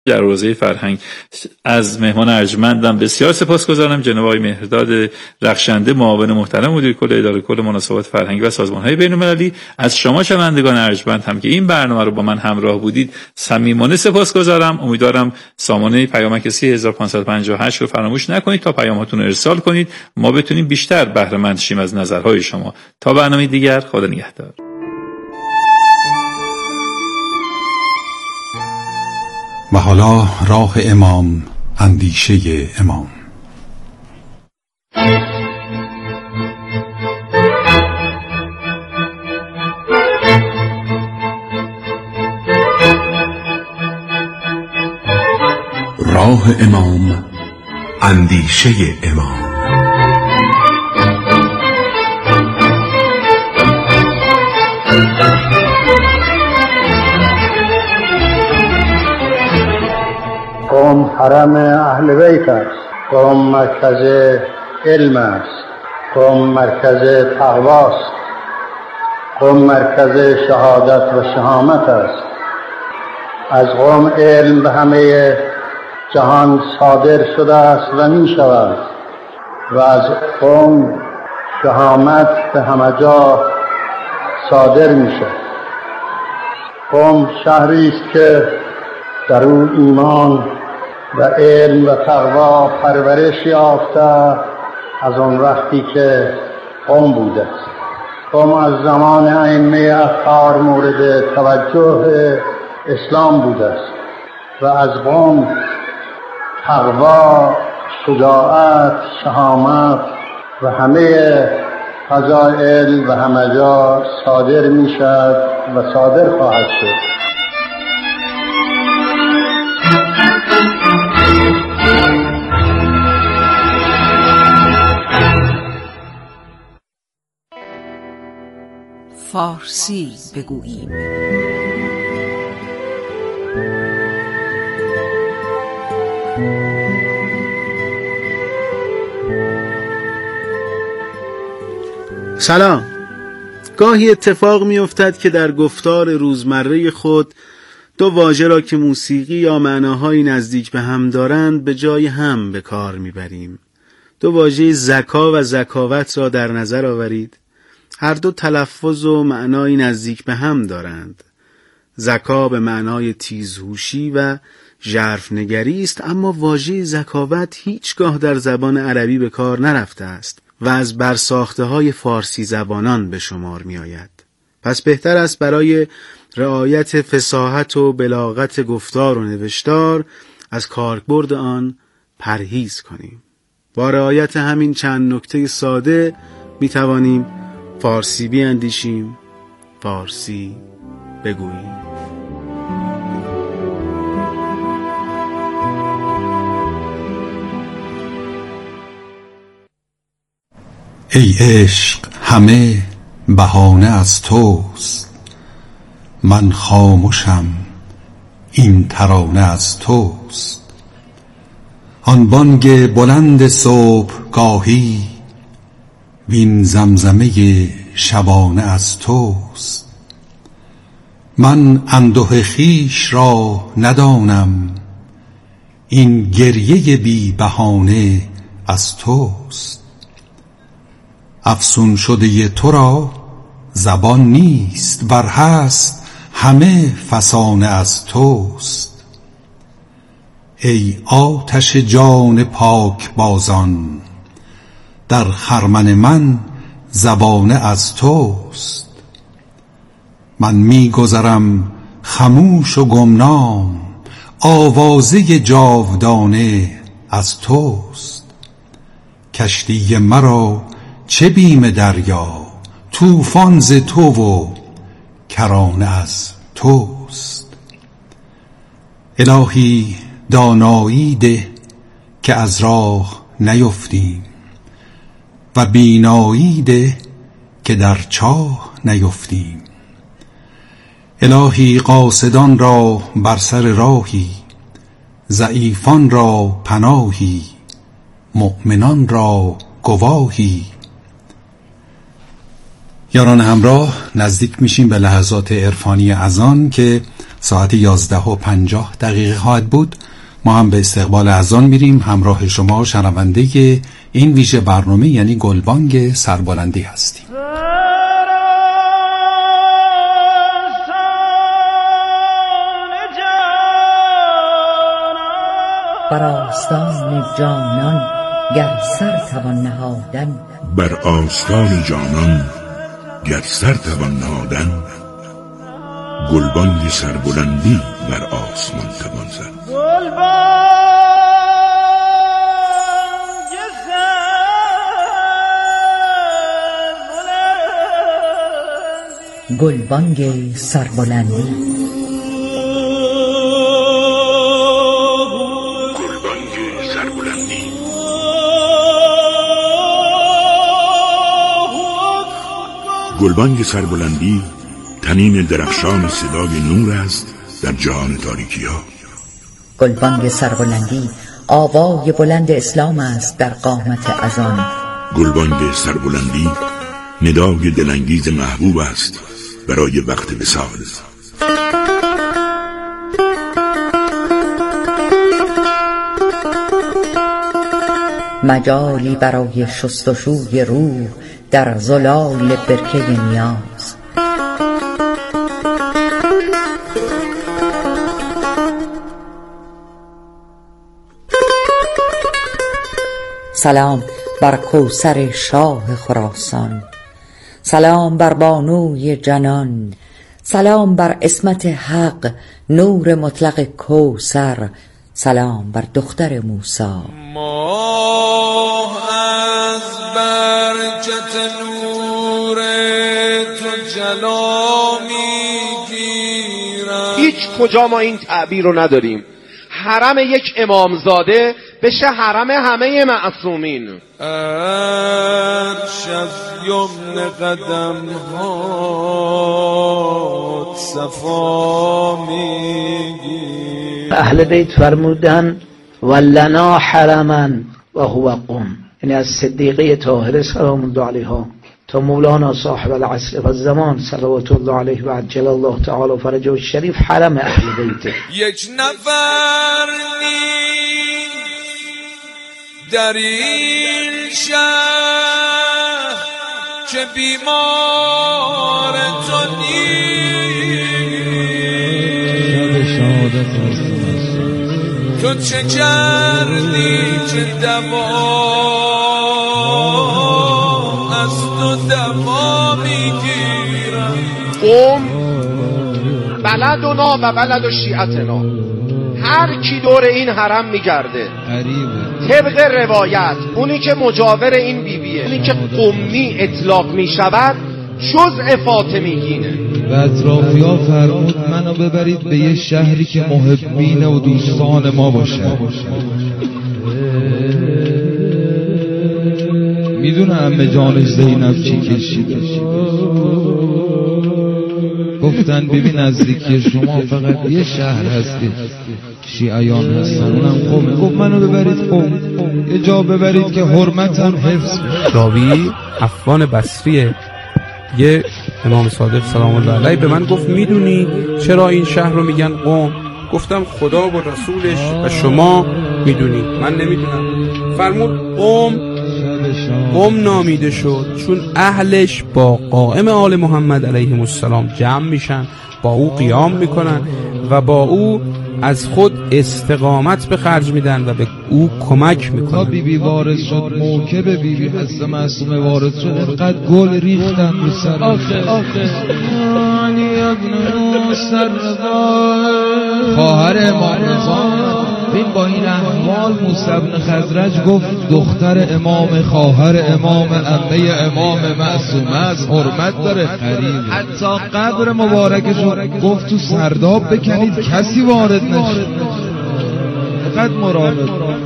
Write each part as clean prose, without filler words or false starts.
در حوزه فرهنگ. از مهمان ارجمندم بسیار سپاسگزارم، جناب آقای مهرداد رخشنده، معاون محترم مدیر کل اداره کل مناسبات فرهنگی و سازمان‌های بین‌المللی. از شما شنوندگان ارجمند هم که این برنامه رو با من همراه بودید صمیمانه سپاسگزارم. امیدوارم سامانه پیامک 3558 رو فراموش نکنید تا پیاماتون رو ارسال کنید، ما بتونیم بیشتر بهره مند شیم از نظرهای شما. تا برنامه دیگر، خدا نگهدار. و حالا راه امام، اندیشه امام. راه امام، اندیشه امام. قم حرم اهل بیت است، قم مرکز علم است، قم مرکز تقوی است، قم مرکز شهادت و شهامت است. از قم علم به همه جهان صادر شده است و می شود و از قم شهامت به همه جا صادر می شود. قم شهری است که در او ایمان و علم و تقوا پرورش یافته از آن وقتی که قم بوده است. قم از زمان ائمه اطهار مورد توجه اسلام بوده است و از قم تقوا، شجاعت، شهامت و همه فضائل و همه جا صادر می شود و صادر خواهد شد. فارسی بگوییم. سلام. گاهی اتفاق می افتد که در گفتار روزمره خود دو واژه را که موسیقی یا معناهای نزدیک به هم دارند به جای هم به کار می بریم. دو واژه زکا و زکاوت را در نظر آورید. هر دو تلفظ و معنای نزدیک به هم دارند. زکا به معنای تیزهوشی و ژرفنگری است، اما واژه زکاوت هیچگاه در زبان عربی به کار نرفته است و از برساخته‌های فارسی زبانان به شمار می آید. پس بهتر است برای رعایت فصاحت و بلاغت گفتار و نوشتار از کاربرد آن پرهیز کنیم. با رعایت همین چند نکته ساده می توانیم فارسی بیاندیشیم، فارسی بگوییم. ای عشق همه بهانه از توست، من خاموشم این ترانه از توست. آن بانگ بلند صبحگاهی وین زمزمه شبانه از توست. من انده خویش را ندانم، این گریه بی بهانه از توست. افسون شده تو را زبان نیست، ور هست همه فسانه از توست. ای آتش جان پاک بازان، در خرمن من زبانه از توست. من می گذرم خموش و گمنام، آوازه جاودانه از توست. کشتی مرا چه بیم دریا، طوفان ز تو و کرانه از توست. الهی دانایی ده که از راه نیفتیم و بینایی ده که در چاه نیفتیم. الهی قاصدان را بر سر راهی، ضعیفان را پناهی، مؤمنان را گواهی. یاران همراه، نزدیک میشیم به لحظات عرفانی اذان که ساعت 11:50 خواهد بود. ما هم به استقبال اذان میریم. همراه شما شنونده این ویژه برنامه یعنی گلبانگ سربلندی هستیم. بر آستان جانان گر سر توان نهادن، بر آستان جانان گر سر توان نهادن، گلبانگ سربلندی بر آسمان توان زد. گلبانگ سربلندی. گلبانگ سربلندی تنین درخشان صدای نور است در جهان تاریکی ها. گلبانگ سربلندی آوای بلند اسلام است در قامت اذان. گلبانگ سربلندی ندای دلانگیز محبوب است برای وقت وصال. مجالی برای شستشوی روح در زلال برکه نیاز. سلام بر کوثر شاه خراسان، سلام بر بانوی جنان، سلام بر عصمت حق نور مطلق کوثر، سلام بر دختر موسی. ماه از برکت نور تو جلا میگیرم. هیچ کجا ما این تعبیر رو نداریم. حرم یک امامزاده بشه حرم همه معصومین. عرش از یمن قدم ها صفا میگیر. اهل بیت فرمودن ولنا حرما و هو قم، یعنی از صدیقه طاهره سلام الله علیها تا مولانا صاحب العصر و الزمان صلوات الله علیه و عجل الله تعالی فرجه الشریف حرم اهل بیته. یک نفر نیست در این شهر که بیمار تو نیست. تو چه کردی که دوا از تو دوا میگیرم. قوم بلدنا و بلد شیعتنا، هر کی دور این حرم میگرده طبق روایت اونی که مجاور این بیبیه، اونی که قمی اطلاق میشود جزء فاطمیینه. و اطرافی‌ها فرمود منو ببرید به یه شهری که محبین و دوستان ما باشه. میدونه عمه جانش زینب چی کشید. گفتن ببین نزدیکی شما فقط یه شهر هستی شیعیان هستن، اونم قومه. گفت منو ببرید قوم، یه جا ببرید که حرمتم حفظ. راوی عفان بصریه، یه امام صادق سلام الله علیه به من گفت میدونی چرا این شهر رو میگن قوم؟ گفتم خدا و رسولش و شما میدونی، من نمیدونم. فرمود قوم نامیده شد چون اهلش با قائم آل محمد علیه السلام جمع میشن، با او قیام میکنن و با او از خود استقامت به خرج میدن و به او کمک میکنن. تا بیبی وارد شد، موکب بیبی حضرت معصومه وارد شد، اینقدر گل ریختن رو سر. علی ابن موسی خواهر امام رضا بین با این احوال موسی بن خزرج گفت دختر امام، خواهر امام، عمه امام معصومه است، حرمت داره. حتی قبر مبارکش گفت تو سرداب بکنید کسی وارد نشه. فقط مراقب.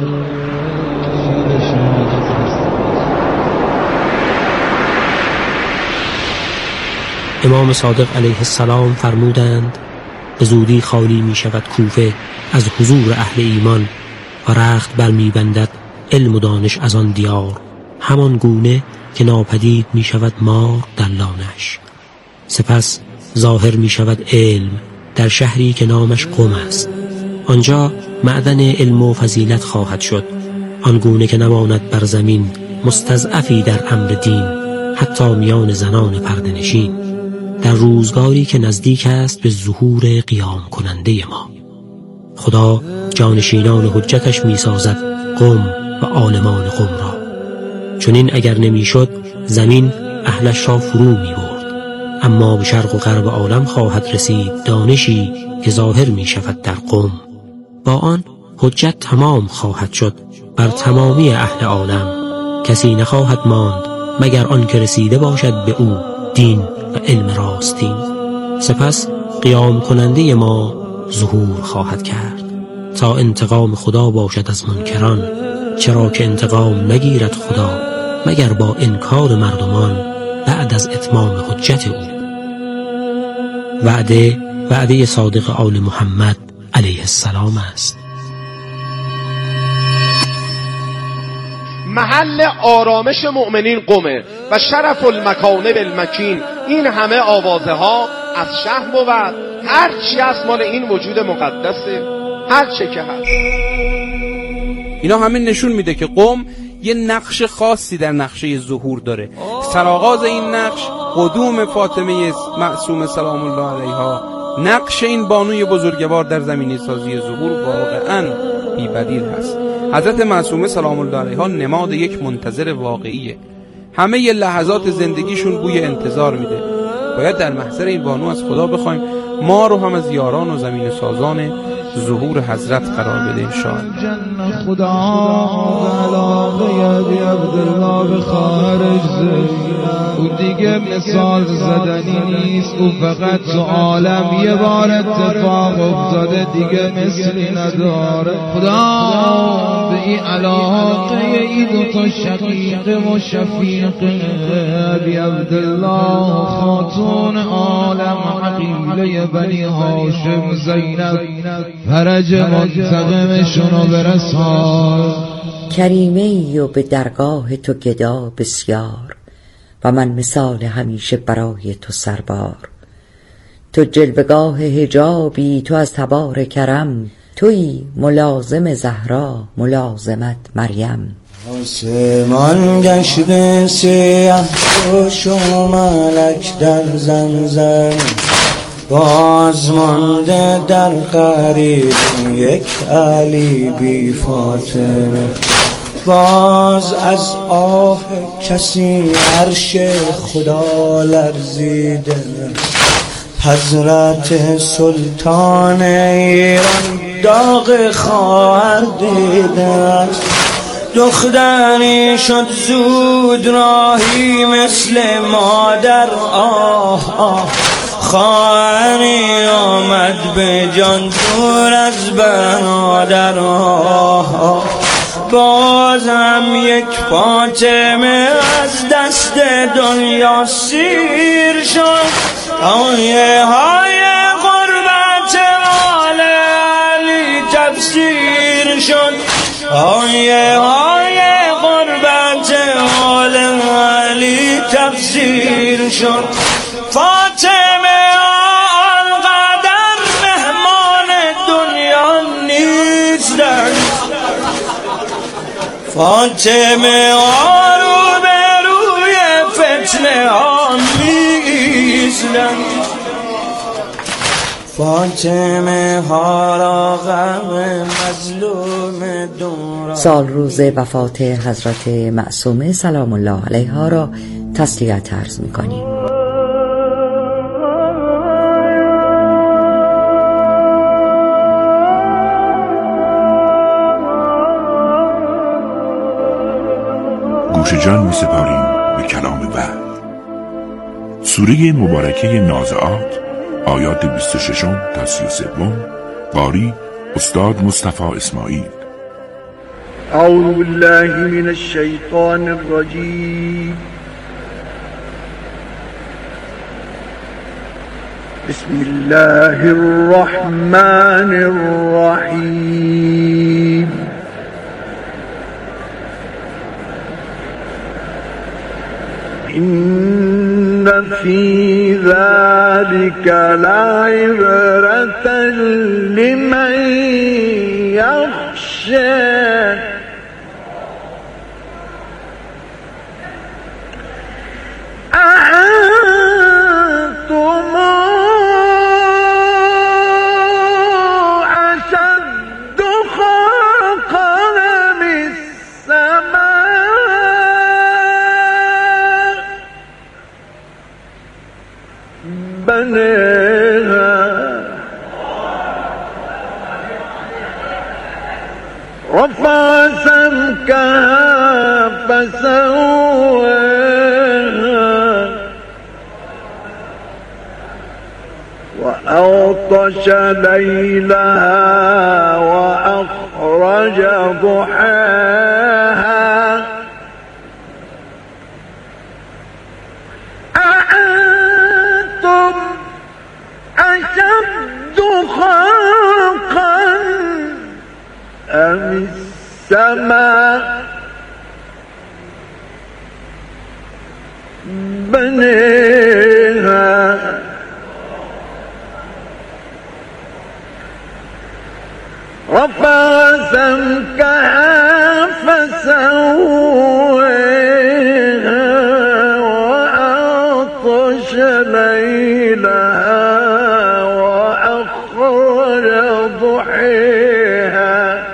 امام صادق علیه السلام فرمودند به زودی خالی می شود کوفه از حضور اهل ایمان و رخت بر می بندد علم و دانش از آن دیار، همان گونه که ناپدید می شود مار در لانش. سپس ظاهر می شود علم در شهری که نامش قم است. آنجا معدن علم و فضیلت خواهد شد، آنگونه که نماند بر زمین مستضعفی در امر دین، حتی میان زنان پرده‌نشین، در روزگاری که نزدیک است به ظهور قیام کننده ما. خدا جانشینان حجتش می سازد قم و عالمان قم را. چنین اگر نمی شد زمین اهلش را فرو می برد، اما به شرق و غرب عالم خواهد رسید دانشی که ظاهر می شود در قم. با آن حجت تمام خواهد شد بر تمامی اهل عالم. کسی نخواهد ماند مگر آن که رسیده باشد به او دین و علم راستین. سپس قیام کننده ما ظهور خواهد کرد تا انتقام خدا باشد از منکران، چرا که انتقام نگیرد خدا مگر با انکار مردمان بعد از اتمام حجت او. وعده صادق آل محمد علیه السلام است. محل آرامش مؤمنین قمه و شرف المکان بالمکین. این همه آوازه ها از شهر بود، هر چی از مال این وجود مقدسه، هر چه که هست. اینا همه نشون میده که قم یه نقش خاصی در نقشه ظهور داره. سرآغاز این نقش قدوم فاطمه معصومه سلام الله علیها، نقش این بانوی بزرگوار در زمینه سازی ظهور واقعاً بی‌بدیل هست. حضرت معصومه سلام الله علیها نماد یک منتظر واقعیه. همه ی لحظات زندگیشون بوی انتظار میده. باید در محضر این بانو از خدا بخوایم ما رو هم از یاران و زمین سازان ظهور حضرت قرار بده انشاءالله. خدا علاقه یادی عبدالله به خارج او دیگه مثال زدنی نیست، او فقط تو عالم یه بار اتفاق افتاده دیگه مثلی نداره. خدا به این علاقه ای دو تا شقیق و شفیق ابی عبدالله خاتون عالم عقیله بنی هاشم زینب فرج منتقمشونو برسان. کریمه ای و به درگاه تو گدا بسیار و من مثال همیشه برای تو سربار. تو جلوگاه حجابی، تو از تبار کرم، تویی ملازم زهرا ملازمت مریم. آسمان گشته سیاه و شمالک در زمزم، باز مانده در قریب یک علی بی فاطمه. باز از آه کسی عرش خدا لرزیده، حضرت سلطان ایران داغ خواهر دیده. دختری شد زود راهی مثل مادر، آه آه خواهری آمد به جان دور از برادر، آه آه بازم یک فاطمه از دست دنیا سیر شد. آیه های غربت آل علی تفسیر شد، آیه های غربت آل علی تفسیر شد. فاطمه آنقدر مهمان دنیا نیستند، فاطمه ها رو به روی فتنه ها می‌ایستند. فاطمه ها را غم مظلوم دوران. سال روز وفات حضرت معصومه سلام الله علیها را تسلیت عرض می‌کنیم. گوش جان می‌سپاریم به کلام وحی. سوره مبارکه نازعات آیات 26 تا 33. قاری استاد مصطفی اسماعیل. اعوذ بالله من الشیطان الرجیم. بسم الله الرحمن الرحیم. إن في ذلك ذلك لعبرة لمن يخشى رفع سمكها فسواها وأغطش ليلها وأخرج ضحاها أأنتم أشد خلقا أم السماء بنيها رفع سمكها فسواها وأغطش ليلها وأخرج ضحاها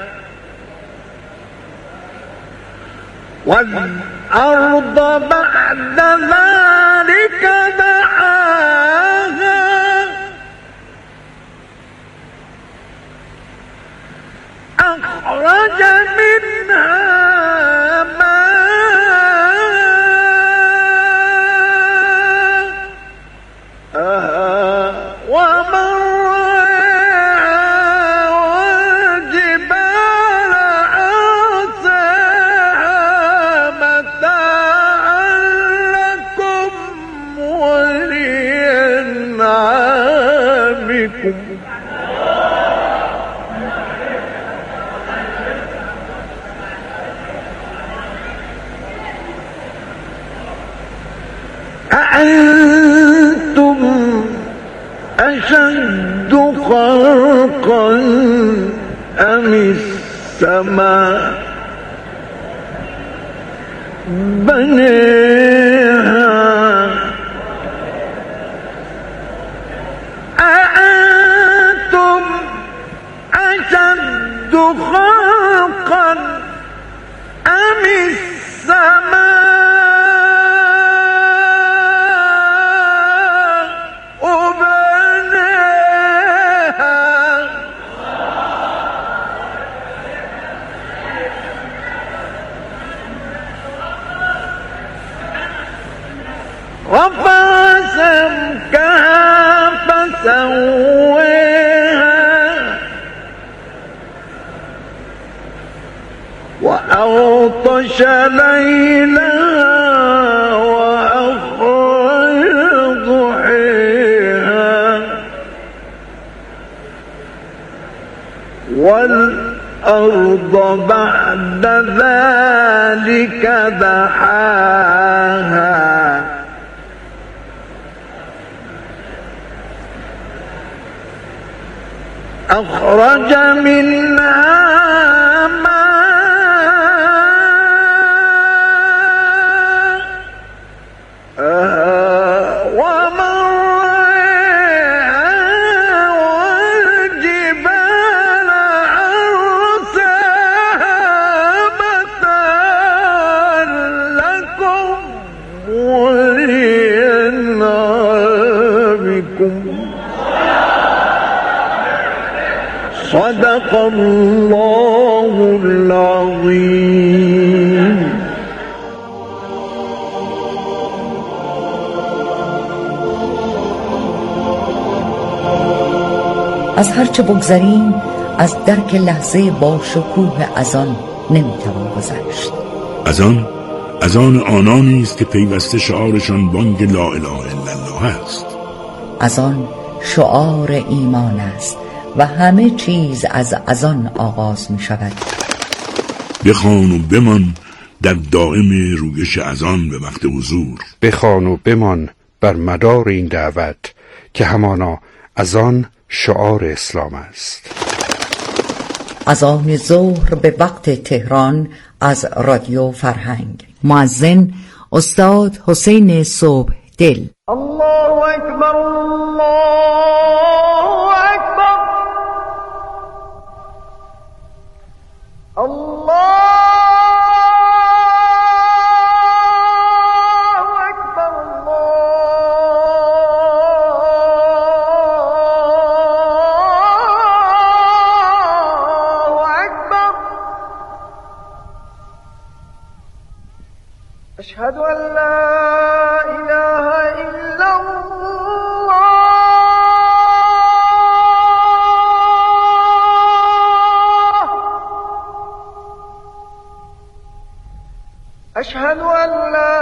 والأرض بعد ذلك دحاها أخرج منها ماءها ومرعاها والجبال أرساها متاعا لكم ولأنعامكم أأنتم أشد خلقا أم السماء بنيها أأنتم أشد خلقا أم السماء رفع سمكها فسواها وأغطش ليلها وأخرج ضحاها والأرض بعد ذلك دحاها أخرج منها ماءها ومرعاها والجبال أرساها متاعا لكم ولأنعامكم صدق الله العظيم. از هرچه بگذریم از درک لحظه با شکوه اذان نمیتوان گذشت. اذان آنانی است که پیوسته شعارشان بانگ لا اله الا الله است. اذان شعار ایمان است و همه چیز از اذان آغاز می شود. بخوان و بمان در دائم رویش اذان به وقت حضور. بخوان و بمان بر مدار این دعوت که همانا از آن شعار اسلام است. اذان ظهر به وقت تهران از رادیو فرهنگ. مؤذن استاد حسین صبح دل. الله اکبر الله اکبر الله أشهد أن لا إله إلا الله أشهد أن لا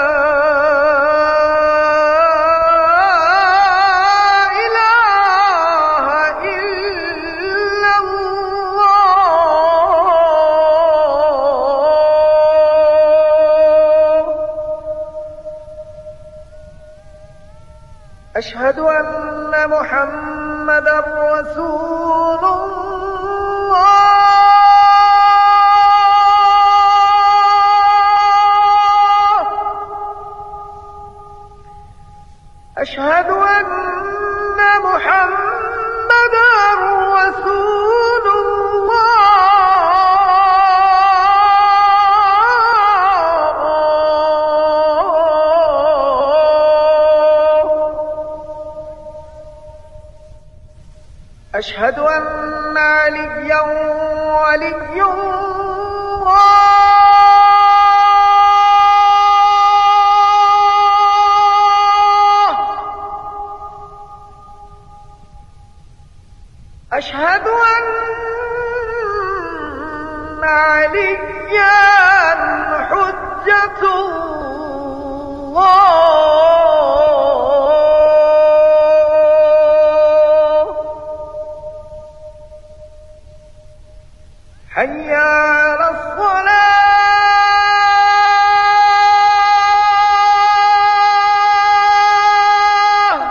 أشهد أن محمدا رسول الله أشهد أن محمدا رسول أشهد أن عليا ولي الله أشهد أن عليا حجة الله حي على الصلاة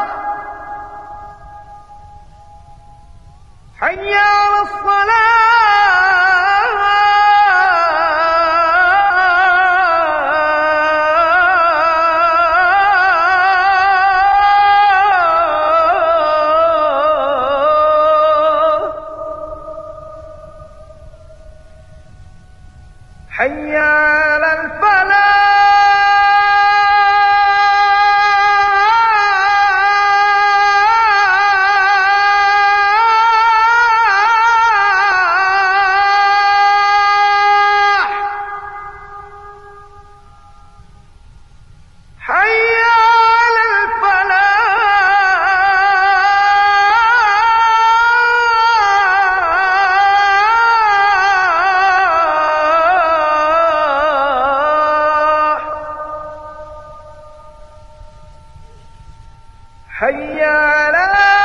حي على الصلاة حي على الفلاح حي على حي على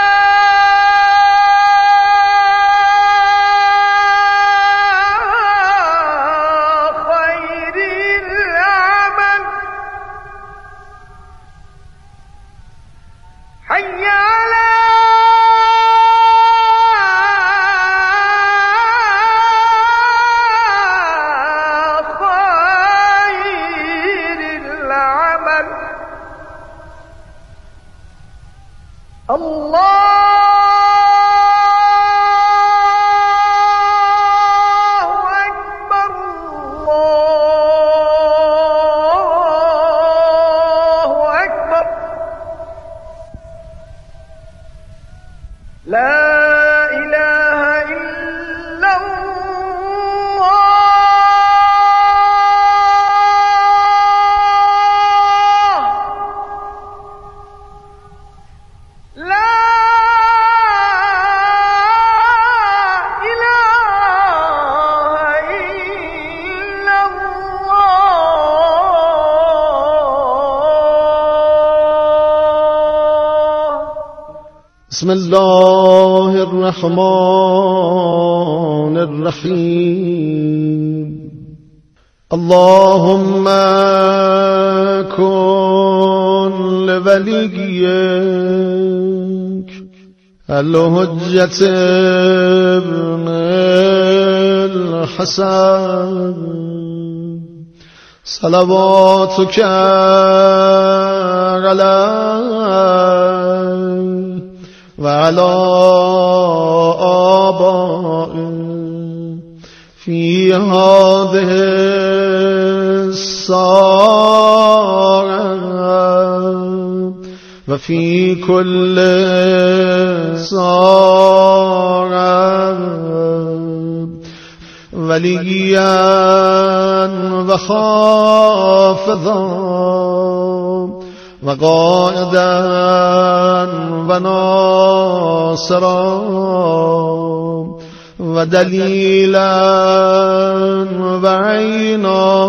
خير العمل حي على خير العمل الله أكبر الله أكبر لا إله إلا الله لا بسم الله الرحمن الرحيم اللهم كن لوليك الحجة ابن الحسن صلواتك عليه وعلى آبائه في هذه الساعة وفي كل ساعة وليا وحافظا وقائدا وناصرا ودليلا وعينا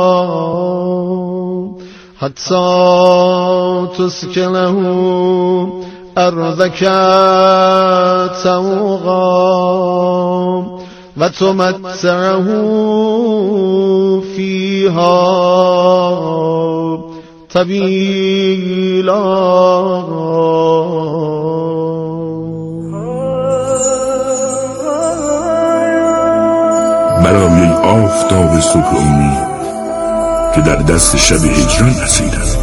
حتى تسكنه أرضك توغا وتمتعه فيها طويلا. برای آفتاب صبح امید که در دست شب هجران اسیر است.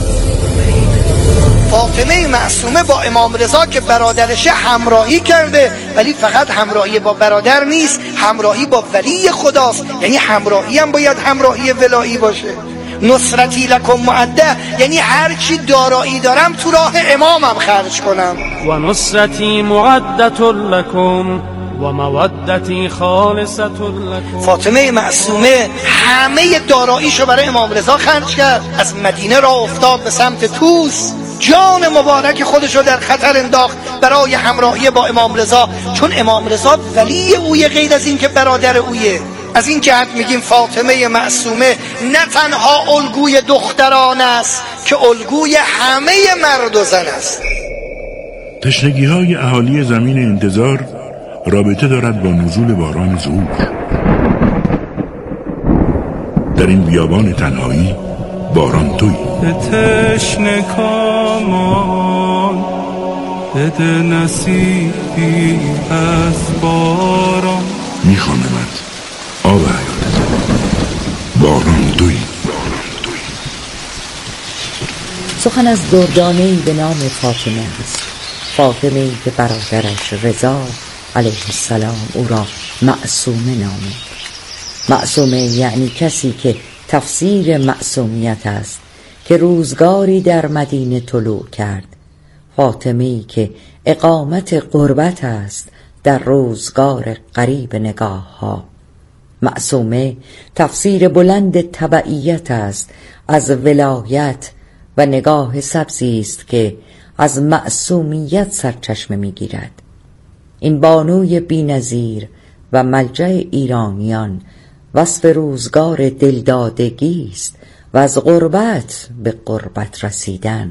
فاطمه معصومه با امام رضا که برادرشه همراهی کرده، ولی فقط همراهی با برادر نیست، همراهی با ولی خداست. یعنی همراهی هم باید همراهی ولایی باشه. نصرتی لکم معده، یعنی هر چی دارایی دارم تو راه امامم خرج کنم. و نصرتی معدت لکم و مودتی خالصت لکم. فاطمه معصومه همه داراییشو برای امام رضا خرج کرد، از مدینه را افتاد به سمت طوس، جان مبارک خودشو در خطر انداخت برای همراهی با امام رضا، چون امام رضا ولی اویه، غیر از این که برادر اویه. از این جهت میگیم فاطمه معصومه نه تنها الگوی دختران است که الگوی همه مرد و زن است. تشنگی های اهالی زمین انتظار رابطه دارد با نزول باران ظهور. در این بیابان تنهایی باران تویی. به تشنه کامان بده نصیبی از باران. میخوانمت آب حیاتت، باران تویی. سخن از دردانه‌ای به نام فاطمه است. فاطمه‌ای که برادرش رضا علیه السلام او را معصومه نامید. معصومه یعنی کسی که تفسیر معصومیت است که روزگاری در مدینه طلوع کرد. فاطمه‌ای که اقامت قربت است در روزگار قریب نگاه ها. معصومه تفسیر بلند تبعیت است از ولایت و نگاه سبزی است که از معصومیت سرچشمه می‌گیرد. این بانوی بی‌نظیر و ملجأ ایرانیان وصف روزگار دلدادگی است و از غربت به قربت رسیدن.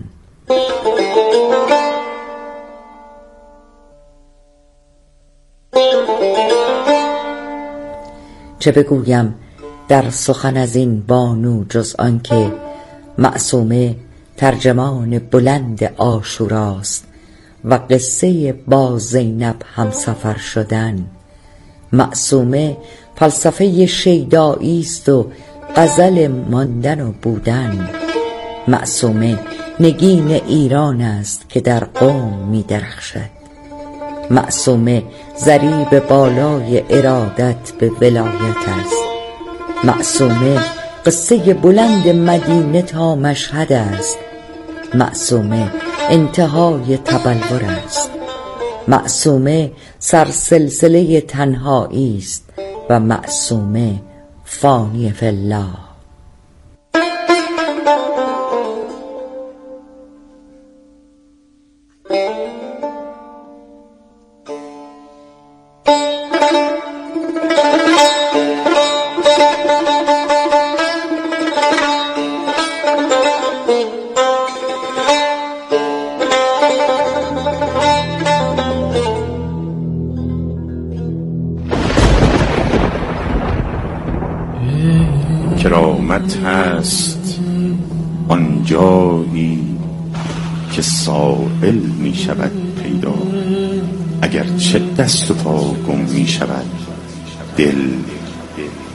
چه بگویم در سخن از این بانو جز آن که معصومه ترجمان بلند عاشوراست و قصه با زینب همسفر شدن. معصومه فلسفه شیدایی است و غزل ماندن و بودن. معصومه نگین ایران است که در قوم می درخشد. معصومه ضریب بالای ارادت به ولایت است. معصومه قصه بلند مدینه تا مشهد است. معصومه انتهای تبلور است. معصومه سرسلسله تنهایی است و معصومه فانی فی الله. کرامت هست آنجایی که سائل می شود پیدا. اگر چه دست و پا گم می شود دل